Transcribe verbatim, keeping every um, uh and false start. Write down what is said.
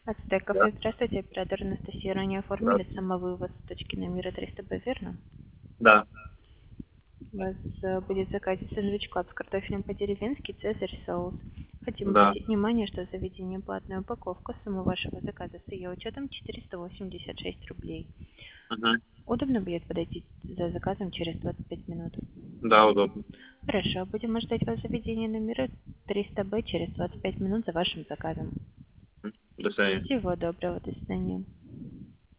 Ацтек Да, кафе, здравствуйте, оператор Анастасия. Ранее да, оформили самовывоз с точки на Мира триста Б, верно? да. У вас э, будет заказ сэндвич клаб с картофелем по-деревенски, цезарь соус. Хотим Да. обратить внимание, что заведение платная упаковка, сумма вашего заказа с ее учетом четыреста восемьдесят шесть рублей. Мгм. Удобно будет подойти за заказом через двадцать пять минут? Да, удобно. Хорошо, будем ждать вас в заведении на Мира триста Б через двадцать пять минут за вашим заказом. До свидания. Всего доброго, до свидания.